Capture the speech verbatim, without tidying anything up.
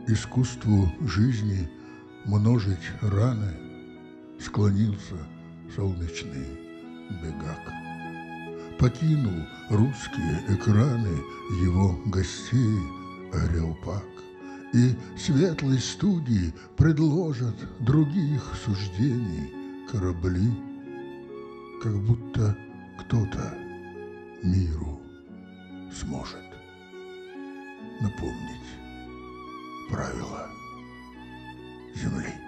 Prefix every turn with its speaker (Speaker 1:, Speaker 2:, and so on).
Speaker 1: искусству жизни множить раны склонился солнечный бегак. Покинул русские экраны его гостей ареопаг, и светлой студии предложат других суждений корабли, как будто кто-то миру сможет напомнить правила Земли.